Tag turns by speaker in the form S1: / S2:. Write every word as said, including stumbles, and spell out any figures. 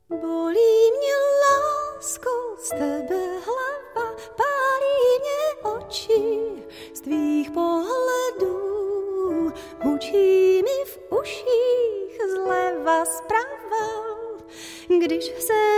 S1: Bolí mě, lásko, z tebe hlava, pálí mě oči z tvých pohledů, hučí mi v uších zleva zprava, když se